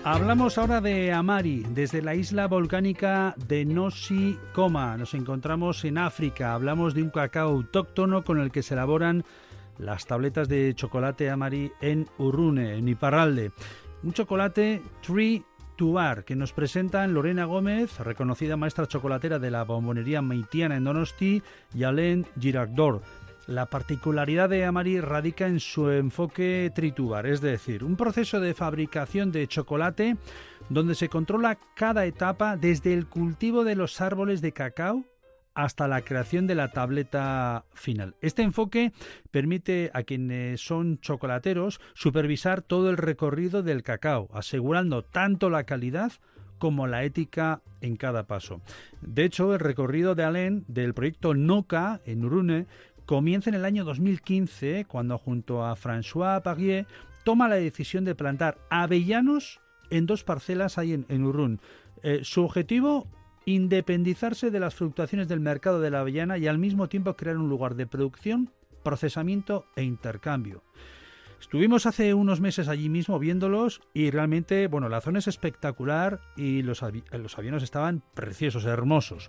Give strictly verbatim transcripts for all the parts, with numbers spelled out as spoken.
Hablamos ahora de Amari, desde la isla volcánica de Nosy Coma. Nos encontramos en África. Hablamos de un cacao autóctono con el que se elaboran las tabletas de chocolate Amari en Urrune, en Iparralde. Un chocolate Tree to Bar que nos presentan Lorena Gómez, reconocida maestra chocolatera de la bombonería Meitiana en Donosti, y Alain Girardot. La particularidad de Amari radica en su enfoque tritubar, es decir, un proceso de fabricación de chocolate donde se controla cada etapa desde el cultivo de los árboles de cacao hasta la creación de la tableta final. Este enfoque permite a quienes son chocolateros supervisar todo el recorrido del cacao, asegurando tanto la calidad como la ética en cada paso. De hecho, el recorrido de Alain del proyecto Noca en Urrune comienza en el año dos mil quince, cuando junto a François Parrier toma la decisión de plantar avellanos en dos parcelas ahí en, en Urrune. Eh, su objetivo, independizarse de las fluctuaciones del mercado de la avellana y al mismo tiempo crear un lugar de producción, procesamiento e intercambio. Estuvimos hace unos meses allí mismo viéndolos y realmente, bueno, la zona es espectacular y los, avi- los aviones estaban preciosos, hermosos.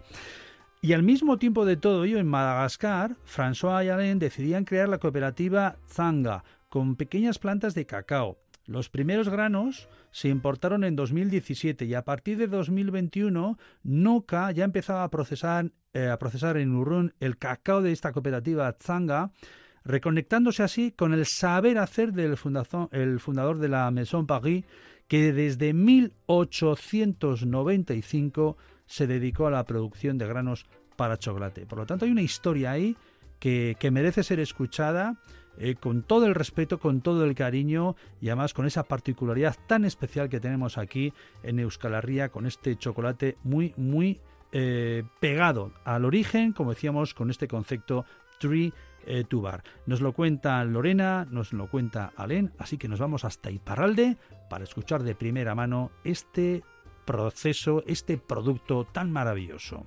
Y al mismo tiempo de todo ello, en Madagascar, François y Alain decidían crear la cooperativa Zanga, con pequeñas plantas de cacao. Los primeros granos se importaron en dos mil diecisiete y a partir de dos mil veintiuno, Noca ya empezaba a procesar, eh, a procesar en Urrune el cacao de esta cooperativa Zanga, reconectándose así con el saber hacer del fundazo- el fundador de la Maison Paris, que desde mil ochocientos noventa y cinco se dedicó a la producción de granos para chocolate. Por lo tanto, hay una historia ahí que, que merece ser escuchada eh, con todo el respeto, con todo el cariño y además con esa particularidad tan especial que tenemos aquí en Euskal Herria, con este chocolate muy, muy eh, pegado al origen, como decíamos, con este concepto Tree eh, to Bar. Nos lo cuenta Lorena, nos lo cuenta Alain, así que nos vamos hasta Iparralde para escuchar de primera mano este proceso, este producto tan maravilloso.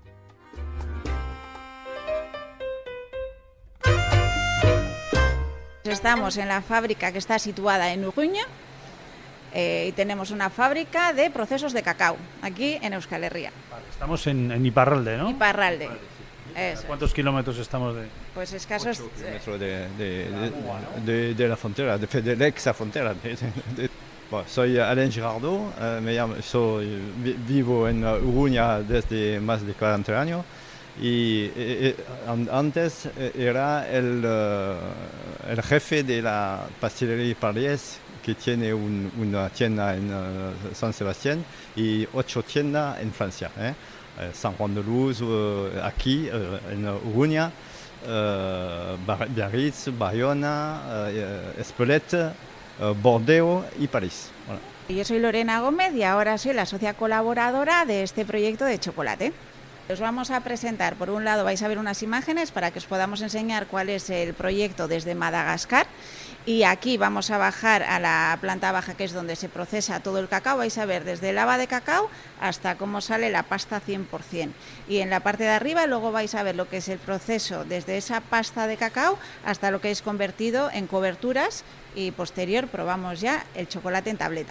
Estamos en la fábrica que está situada en Urruña eh, y tenemos una fábrica de procesos de cacao aquí en Euskal Herria. Vale, estamos en, en Iparralde, ¿no? Iparralde. Vale, sí. Eso. ¿A cuántos kilómetros estamos de...? Pues escasos. ocho kilómetros de, de, de, de, de la frontera, de, de la ex frontera. De, de, bueno, soy Alain Girardot, eh, me llamo, soy, vivo en Urruña desde más de cuarenta años y eh, antes era el, uh, el jefe de la pastelería Parriez, que tiene un, una tienda en uh, San Sebastián y ocho tiendas en Francia, ¿eh? Eh, San Juan de Luz, uh, aquí uh, en Urruña, uh, Biarritz, Bayona, uh, Espelette, uh, Bordeaux y París. Voilà. Yo soy Lorena Gómez y ahora soy la socia colaboradora de este proyecto de chocolate. Os vamos a presentar, por un lado vais a ver unas imágenes para que os podamos enseñar cuál es el proyecto desde Madagascar, y aquí vamos a bajar a la planta baja, que es donde se procesa todo el cacao. Vais a ver desde el haba de cacao hasta cómo sale la pasta cien por cien, y en la parte de arriba luego vais a ver lo que es el proceso desde esa pasta de cacao hasta lo que es convertido en coberturas, y posterior probamos ya el chocolate en tableta.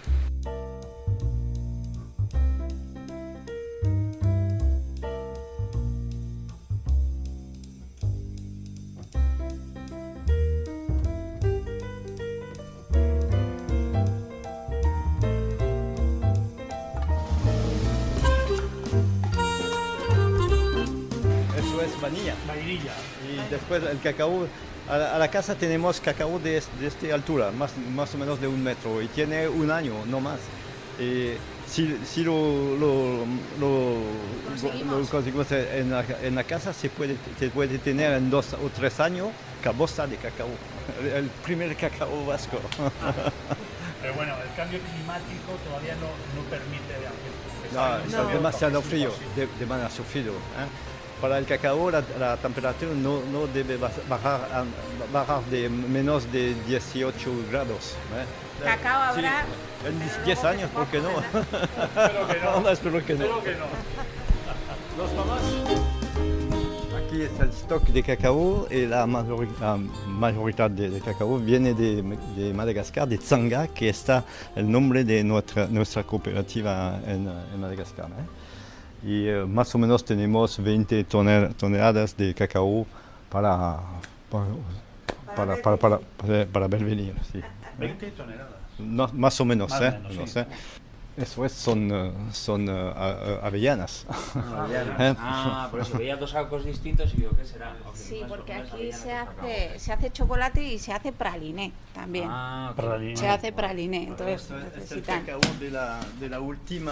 Vanilla. Vainilla. Y después el cacao, a la, a la casa tenemos cacao de, de esta altura, más, más o menos de un metro, y tiene un año, no más. Y si, si lo, lo, lo, conseguimos, lo conseguimos en, la, en la casa, se puede, se puede tener en dos o tres años cabosa de cacao, el primer cacao vasco. Pero bueno, el cambio climático todavía no, no permite hacer. No, está No. demasiado frío, de, demasiado frío, ¿eh? Para el cacao la, la temperatura no, no debe bajar, bajar de menos de dieciocho grados. ¿eh? Cacao habrá... Sí, en diez años, ¿por qué no? Espero que no. No, espero que no. Espero que no. Los mamás. Aquí aquí es el stock de cacao y la, majori la mayoría de, de cacao viene de, de Madagascar, de Tsanga, que está el nombre de nuestra, nuestra cooperativa en, en Madagascar. ¿eh? Y eh, más o menos tenemos veinte tonel toneladas de cacao para, para, para, para, para, para, para ver venir. Sí. veinte toneladas. No, más o menos, más ¿eh? menos, no sí. sé. Eso es, son, uh, son uh, avellanas. Ah, avellanas. ¿Eh? Ah, por eso veía dos sacos distintos y digo, ¿qué será? Okay, Sí, unas- porque unas aquí avellanas se de cacao. hace, se hace chocolate y se hace praliné también. Ah, ok. Praliné. Se hace praliné, entonces Esto es el necesitan cacao de la, de la última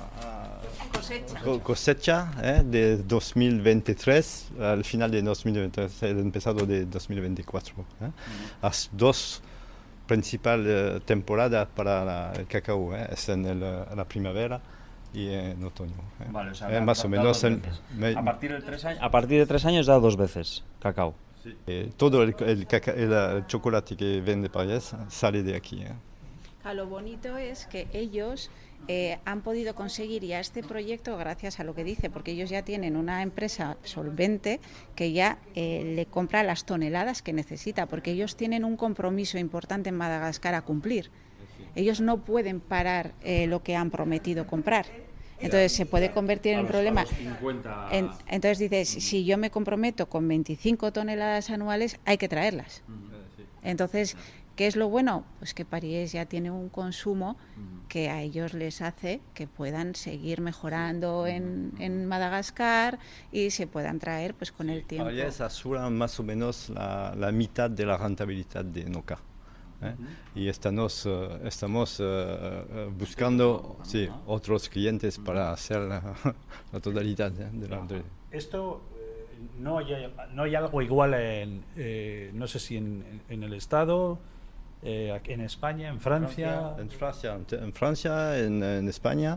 uh, cosecha. co- cosecha ¿eh? de dos mil veintitrés, al final de dos mil veintitrés, el empezado de dos mil veinticuatro. ¿eh? Las dos principales eh, temporadas para la- el cacao, ¿eh? Es en el, eh, la primavera y en otoño. ¿eh? Vale, o sea, Eh, da- más da- o da menos dos en- veces. me- a partir de tres años. A partir de tres años da dos veces cacao. eh, todo el, el, caca- el, eh, chocolate que vende París sale de aquí. ¿eh? Ah, lo bonito es que ellos eh, han podido conseguir ya este proyecto gracias a lo que dice, porque ellos ya tienen una empresa solvente que ya eh, le compra las toneladas que necesita, porque ellos tienen un compromiso importante en Madagascar a cumplir. Ellos no pueden parar eh, lo que han prometido comprar. Entonces se puede convertir en un problema. En- entonces dices, si yo me comprometo con veinticinco toneladas anuales, hay que traerlas. Entonces, ¿qué es lo bueno? Pues que París ya tiene un consumo que a ellos les hace que puedan seguir mejorando en, en Madagascar y se puedan traer pues con el tiempo. París asegura más o menos la, la mitad de la rentabilidad de Noca. ¿eh? Y estamos, eh, estamos eh, eh, buscando sí, otros clientes para hacer la, la totalidad ¿eh? de la de- Esto eh, no, hay, no hay algo igual en, eh, no sé si en, en el Estado, eh, aquí en España, en Francia. en Francia, en, Francia, en, en España,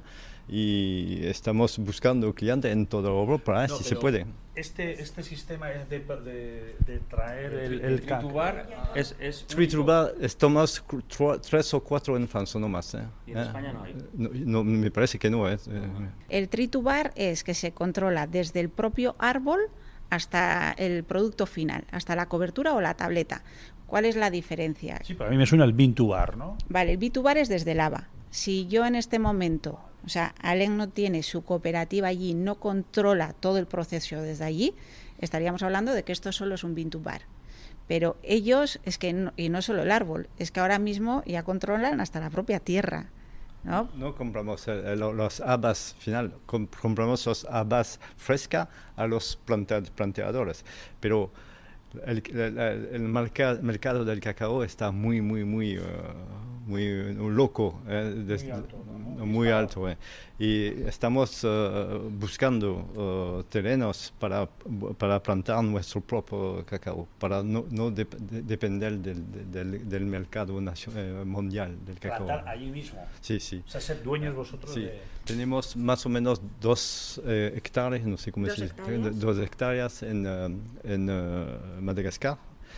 y estamos buscando clientes en toda Europa, ¿eh? No, si se pero puede. Este, este sistema es de, de, de traer el, el, El tritubar es, es Tritubar estamos cu- tro- tres o cuatro en Francia, no más. ¿eh? ¿Y en ¿Eh? España no hay? No, no, me parece que no. ¿eh? Eh, El tritubar es que se controla desde el propio árbol hasta el producto final, hasta la cobertura o la tableta. ¿Cuál es la diferencia? Sí, para mí me suena el Bintubar, ¿no? Vale, el bitubar es desde lava. Si yo en este momento, o sea, Alen no tiene su cooperativa allí, no controla todo el proceso desde allí, estaríamos hablando de que esto solo es un bitubar. Pero ellos, es que, no, y no solo el árbol, es que ahora mismo ya controlan hasta la propia tierra, ¿no? No compramos el- el- los habas final, com- compramos los habas frescas a los planta- planteadores, pero el, el- el mercado, mercado del cacao está muy, muy, muy, uh, muy uh, loco, eh, des- Muy alto, ¿no? muy alto, eh. Y estamos uh, buscando uh, terrenos para, para plantar nuestro propio cacao, para no, no dep- de- depender del, del, del mercado nacio- eh, mundial del cacao. Plantar allí mismo. Sí, sí. O sea, ser dueños vosotros Sí, de... tenemos más o menos dos eh, hectáreas, no sé cómo ¿Dos se dice, hectáreas? dos hectáreas en, eh, en eh, Madagascar.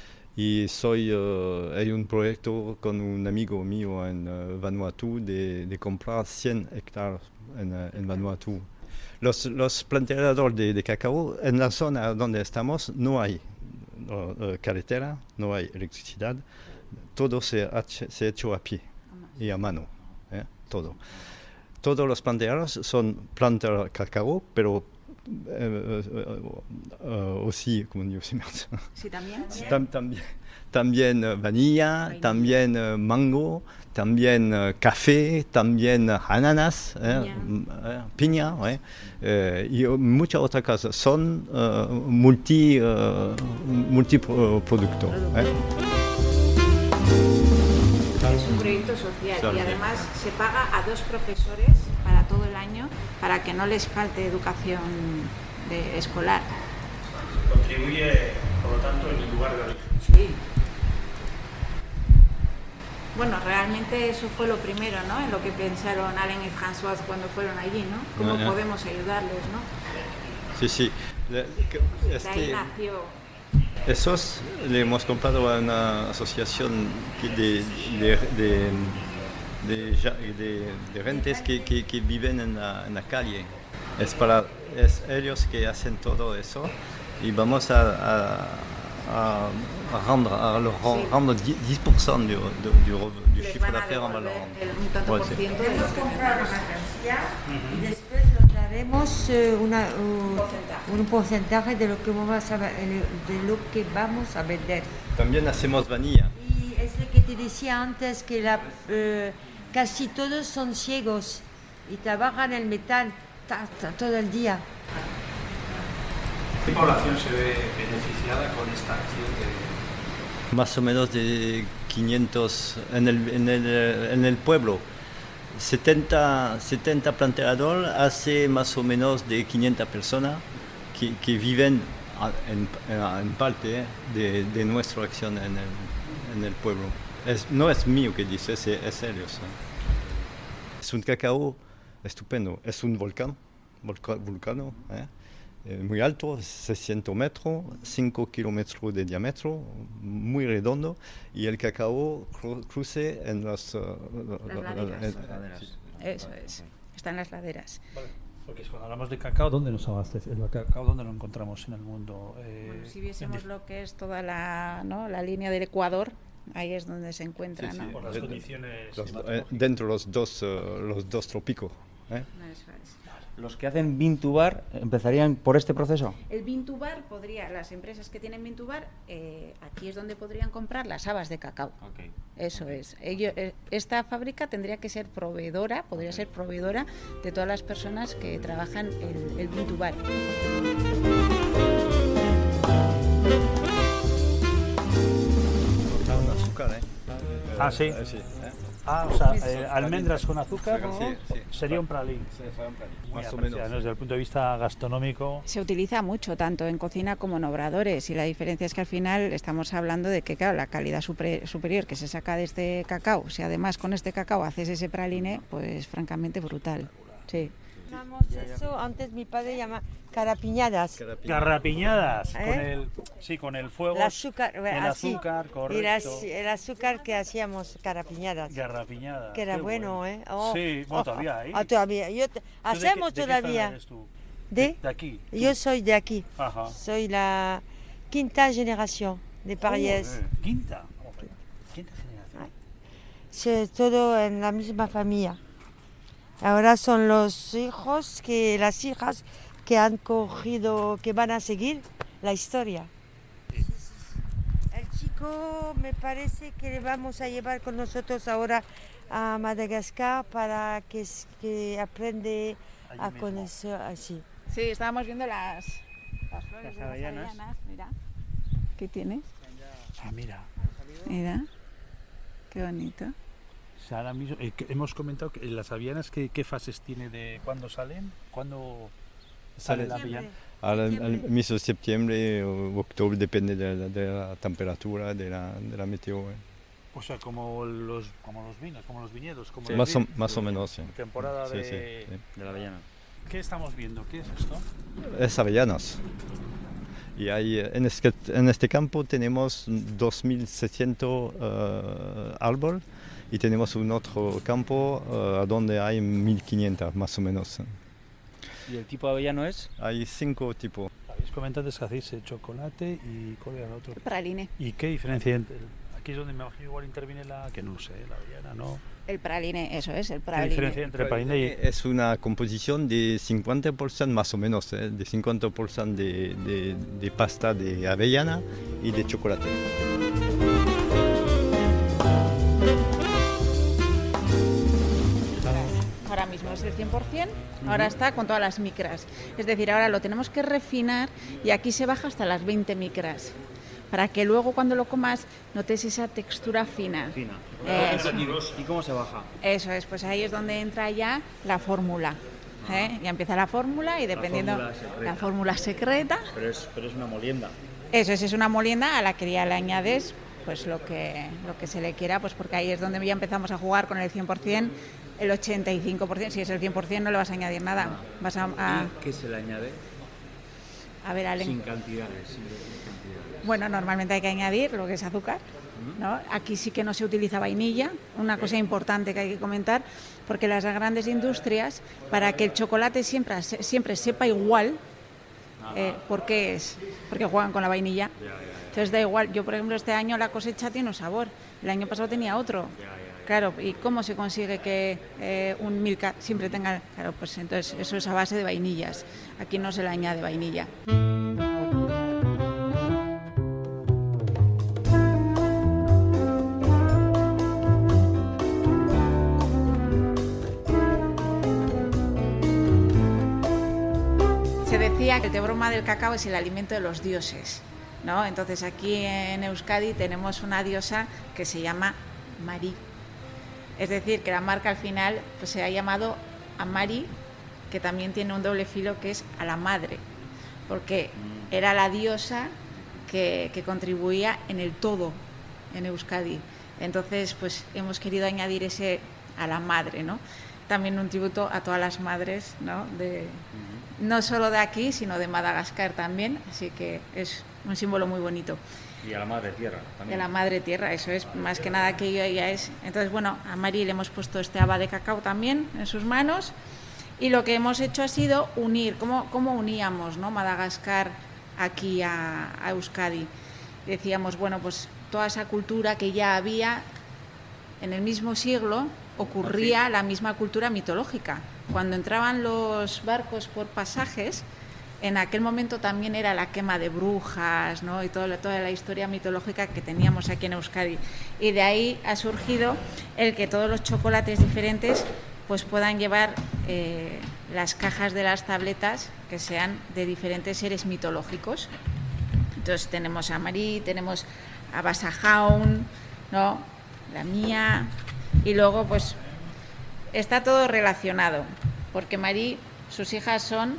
Y soy, eh, hay un proyecto con un amigo mío en eh, Vanuatu de, de comprar cien hectáreas en, eh, en Vanuatu. Los, los planteadores de, de cacao, en la zona donde estamos no hay no, eh, carretera, no hay electricidad, todo se ha hecho- se ha hecho a pie y a mano, ¿eh? Todo. Todos los planteadores son plantas de cacao, pero eh, eh, eh, aussi, como Dios mío, Sí, también. tam- también, también eh, vanilla, Vainilla. también eh, mango, también eh, café, también eh, ananas, eh, Piña. m- eh, piña, ouais, eh, y eh, muchas otras cosas. Son eh, multi, eh, multiproductos. eh. Es un proyecto social Social. y además se paga a dos profesores para todo el año para que no les falte educación de escolar. Contribuye, por lo tanto, en el lugar de origen. Sí. Bueno, realmente eso fue lo primero, ¿no? En lo que pensaron Alain y François cuando fueron allí, ¿no? ¿Cómo Ya, ya. podemos ayudarles, no? Sí, sí. Le- que- De ahí este- nació. Esos le hemos comprado a una asociación que de, de, de, de, ja- de- de gentes que, que, que viven en la, en la calle. Es para es ellos que hacen todo eso y vamos a, a, a, a rendre, a leur Sí. rendre dix pour cent du, du, du, du Les chiffre van a d'affaires en valeur. devolver el- un tanto Ouais, por sí. ciento de Hemos lo que comprado la vendamos. mercancía y después nos daremos eh, una, un, Porcentaje. un porcentaje de lo que vamos a, de lo que vamos a vender. También hacemos vanilla. Y es lo que te decía antes, que la, eh, casi todos son ciegos y trabajan el metal ta, ta, todo el día. ¿Qué población se ve beneficiada con esta acción de...? Más o menos de quinientos en el, en el, en el pueblo. setenta, setenta planteadores hace más o menos de quinientas personas que, que viven a- en, en, en parte de, de nuestra acción en el, en el pueblo. Es, no es mío que dice, es, es ellos. ¿eh? Es un cacao estupendo, es un volcán, volca, vulcano, ¿eh? Eh, muy alto, seiscientos metros, cinco kilómetros de diámetro, muy redondo, y el cacao cru- cruce en las, uh, Las laderas. en- Las laderas. sí. Eso es. Está en las laderas. Porque cuando hablamos de cacao, ¿dónde nos abastece el cacao? ¿Dónde lo encontramos en el mundo? Eh, Bueno, si viésemos en dif- lo que es toda la, ¿no? la línea del Ecuador, ahí es donde se encuentra, Sí, ¿no? sí. por las de- condiciones Los- eh, climatológicas. dentro los dos, uh, los dos trópicos. ¿eh? Eso es. Los que hacen Vintubar empezarían por este proceso. El Vintubar podría, las empresas que tienen Vintubar, eh, aquí es donde podrían comprar las habas de cacao. Eso es. Ello- eh, esta fábrica tendría que ser proveedora, podría ser proveedora de todas las personas que trabajan el, el Vintubar. Con azúcar, ¿eh? Ah, sí. Eh, sí, ¿eh? Ah, o sea, eh, almendras con azúcar Sí, sí. sería un pralín. Sí, fue un plan. Muy Más o apreciado, menos. ¿no? Desde el punto de vista gastronómico. Se utiliza mucho, tanto en cocina como en obradores, y la diferencia es que al final estamos hablando de que, claro, la calidad supre- superior que se saca de este cacao, si además con este cacao haces ese praline, pues francamente brutal. Sí. Llamamos eso, antes mi padre llama carapiñadas. Carapia. Garrapiñadas, ¿Eh? con el, sí, con el fuego. El azúcar, el así. azúcar, Y correcto. las- el azúcar que hacíamos carapiñadas. Garrapiñadas. Que era qué bueno, ¿eh? Oh, Sí, bueno, oh, todavía hay. ah, todavía. Yo te- ¿Tú de qué- hacemos de qué zona todavía. eres tú? ¿De? De aquí. Yo soy de aquí. Ajá. Soy la quinta generación de París. Oh, eh, Quinta. Hombre, Quinta generación. C'est todo en la misma familia. Ahora son los hijos, que las hijas que han cogido, que van a seguir la historia. El chico me parece que le vamos a llevar con nosotros ahora a Madagascar para que, s- que aprende Allí a mismo. conocer así. Sí, estábamos viendo las, las flores Las de las avellanas. avellanas. Mira, ¿qué tienes? Ah, mira. Mira, qué bonito. O sea, ahora mismo, eh, que hemos comentado que las avellanas, ¿qué, qué fases tiene de cuándo salen? ¿Cuándo sale Sale- la avellana? Al, al mes de septiembre o octubre, depende de la, de la temperatura, de la, de la meteo. ¿eh? O sea, como los, como los vinos, como los viñedos. Como Sí, los más, o, vinos. más o menos, sí. Temporada Sí, de... sí, sí. De la avellana. ¿Qué estamos viendo? ¿Qué es esto? Es avellanas. Y hay, eh, en, este, en este campo tenemos dos mil seiscientos uh, árboles y tenemos un otro campo uh, donde hay mil quinientos más o menos. ¿Y el tipo de avellano es? Hay cinco tipos. Habéis comentado antes que hacéis eh, chocolate y ¿cuál era el otro? Praline. ¿Y qué diferencia hay entre...? Aquí es donde me imagino igual interviene la... que no lo sé, la avellana, ¿no? El praline, eso es, el ¿Qué diferencia hay praline. entre praline y...? Es una composición de cincuenta por ciento más o menos, ¿eh? De cincuenta por ciento de, de, de pasta de avellana y de chocolate. Ahora mismo es el cien por ciento, ahora está con todas las micras. Es decir, ahora lo tenemos que refinar y aquí se baja hasta las veinte micras, para que luego cuando lo comas notes esa textura fina. Fina. Eso. ¿Y cómo se baja? Eso es, pues ahí es donde entra ya la fórmula. ¿eh? Ya empieza la fórmula y dependiendo fórmula secreta. la fórmula secreta, Pero es, pero es una molienda. eso es, es una molienda a la que ya le añades pues lo que, lo que se le quiera, pues porque ahí es donde ya empezamos a jugar con el cien por ciento, el ochenta y cinco por ciento, si es el cien por ciento no le vas a añadir nada. Vas a, a, ¿Y qué se le añade? a ver, Ale. Sin cantidades. Sin cantidades. Bueno, normalmente hay que añadir lo que es azúcar, ¿no? Aquí sí que no se utiliza vainilla, una cosa importante que hay que comentar, porque las grandes industrias, para que el chocolate siempre, siempre sepa igual, eh, por qué es, porque juegan con la vainilla. Entonces da igual, yo por ejemplo este año la cosecha tiene un sabor, el año pasado tenía otro. Claro, ¿y cómo se consigue que eh, un Milka siempre tenga...? Claro, pues entonces eso es a base de vainillas. Aquí no se le añade vainilla. Se decía que el tebroma del cacao es el alimento de los dioses, ¿no? Entonces aquí en Euskadi tenemos una diosa que se llama Mari. Es decir, que la marca al final pues, se ha llamado Amari, que también tiene un doble filo que es a la madre, porque era la diosa que, que contribuía en el todo en Euskadi. Entonces, pues hemos querido añadir ese a la madre, ¿no? También un tributo a todas las madres, ¿no? De, no solo de aquí, sino de Madagascar también, así que es un símbolo muy bonito. Y a la madre tierra también. De la madre tierra, eso es, más que nada que ella es. Entonces, bueno, a Mari le hemos puesto este haba de cacao también en sus manos y lo que hemos hecho ha sido unir, ¿cómo, cómo uníamos, ¿no? Madagascar aquí a, a Euskadi? Decíamos, bueno, pues toda esa cultura que ya había en el mismo siglo ocurría la misma cultura mitológica. Cuando entraban los barcos por pasajes, en aquel momento también era la quema de brujas, ¿no? Y toda, toda la historia mitológica que teníamos aquí en Euskadi. Y de ahí ha surgido el que todos los chocolates diferentes pues puedan llevar eh, las cajas de las tabletas que sean de diferentes seres mitológicos. Entonces tenemos a Mari, tenemos a Basajaun, ¿no? La mía, y luego pues está todo relacionado, porque Mari, sus hijas son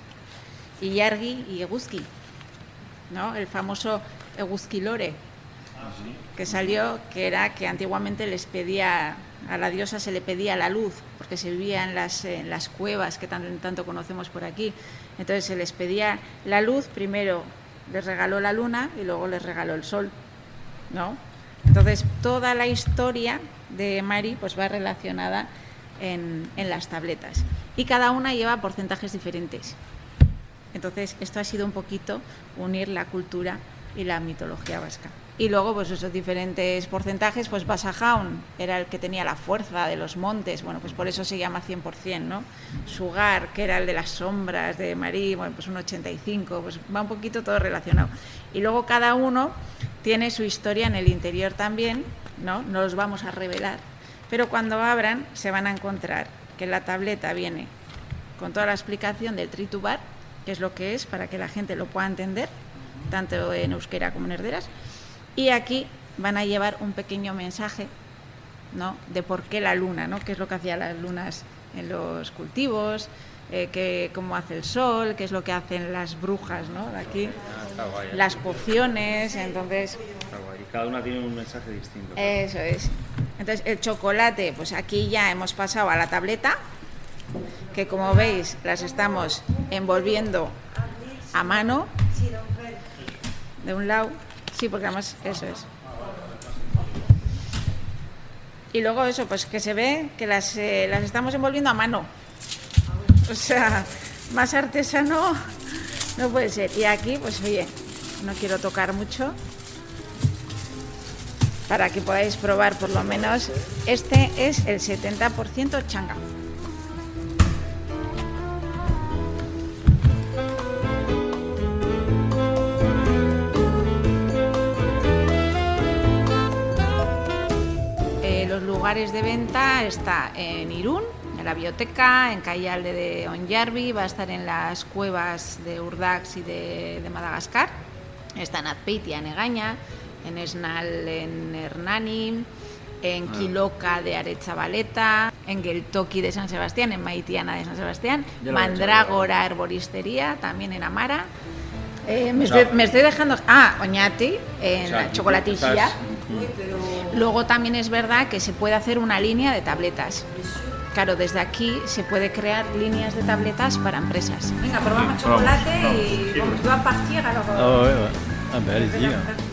Ilargi y Eguzki, ¿no? El famoso Eguzki Lore, que salió, que era que antiguamente les pedía, a la diosa se le pedía la luz, porque se vivía en las, en las cuevas que tan, tanto conocemos por aquí. Entonces se les pedía la luz, primero les regaló la luna y luego les regaló el sol, ¿no? Entonces toda la historia de Mari pues va relacionada en, en las tabletas y cada una lleva porcentajes diferentes. Entonces esto ha sido un poquito unir la cultura y la mitología vasca. Y luego pues esos diferentes porcentajes, pues Basajaun era el que tenía la fuerza de los montes, bueno, pues por eso se llama cien por cien, ¿no? Sugar, que era el de las sombras de Mari, bueno, pues un ochenta y cinco, pues va un poquito todo relacionado. Y luego cada uno tiene su historia en el interior también, ¿no? No los vamos a revelar, pero cuando abran se van a encontrar que la tableta viene con toda la explicación del tritubar, que es lo que es, para que la gente lo pueda entender, tanto en euskera como en herderas. Y aquí van a llevar un pequeño mensaje, ¿no? De por qué la luna, ¿no? Qué es lo que hacían las lunas en los cultivos, eh, que, cómo hace el sol, qué es lo que hacen las brujas, ¿no? De aquí, Ah, guay, ¿eh? las pociones, entonces... Está guay. Y cada una tiene un mensaje distinto. Eso es. Entonces el chocolate, pues aquí ya hemos pasado a la tableta, que como veis las estamos envolviendo a mano, de un lado. Sí, porque además eso es. Y luego eso, pues que se ve que las, eh, las estamos envolviendo a mano. O sea, más artesano no puede ser. Y aquí, pues oye, no quiero tocar mucho, para que podáis probar por lo menos. Este es el setenta por ciento changa. Los lugares de venta está en Irún, en la biblioteca, en Callalde de Onyarbi, va a estar en las cuevas de Urdax y de, de Madagascar, está en Azpeitia, en Egaña, en Esnal, en Hernani, en Quiloca de Aretzabaleta, en Geltoki de San Sebastián, en Maitiana de San Sebastián, Mandrágora Herboristería, también en Amara. Eh, me, estoy, me estoy dejando... Ah, Oñati, en o sea, la Chocolatilla. Luego también es verdad que se puede hacer una línea de tabletas. Claro, desde aquí se puede crear líneas de tabletas para empresas. Venga, probamos chocolate y vamos a partir. Ah ouais, ouais. Ah bah allez-y.